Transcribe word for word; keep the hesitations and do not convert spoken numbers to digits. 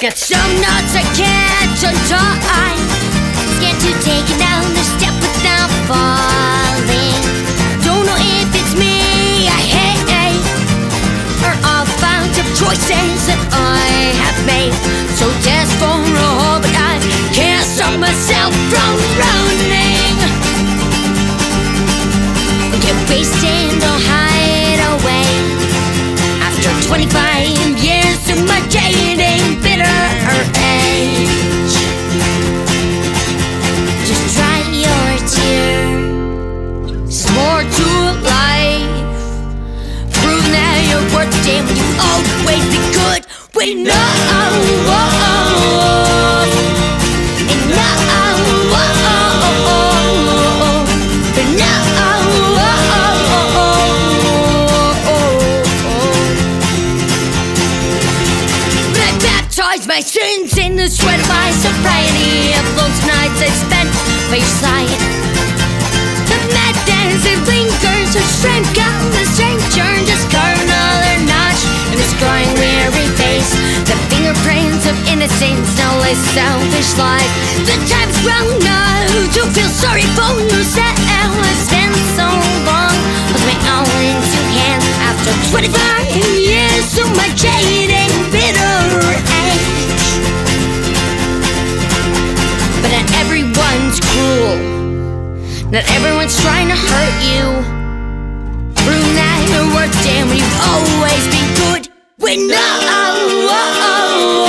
Got some nuts I can't untie. Scared to take another step without falling. Don't know if it's me I hate, or all found of choices that I have made. So desperate, but I can't stop myself from running. Get wasted, don't hide away. After twenty-five years of my jading, bitter age, just dry your tears. More to life. Prove that you're worth it, damn, you've always been good. We know. My sins in the sweat of my sobriety, of those nights I spent by your side. The madness it lingers, a strange gun, a stranger, just carve another notch in this growing weary face. The fingerprints of innocence, no less selfish life. The time's grown up to feel sorry for yourself. It's been so long, with my own in two hands. After twenty-five years of my jading, bitter age. But not everyone's cruel. Not everyone's trying to hurt you. Prove that you're worth damn when you've always been good. We know.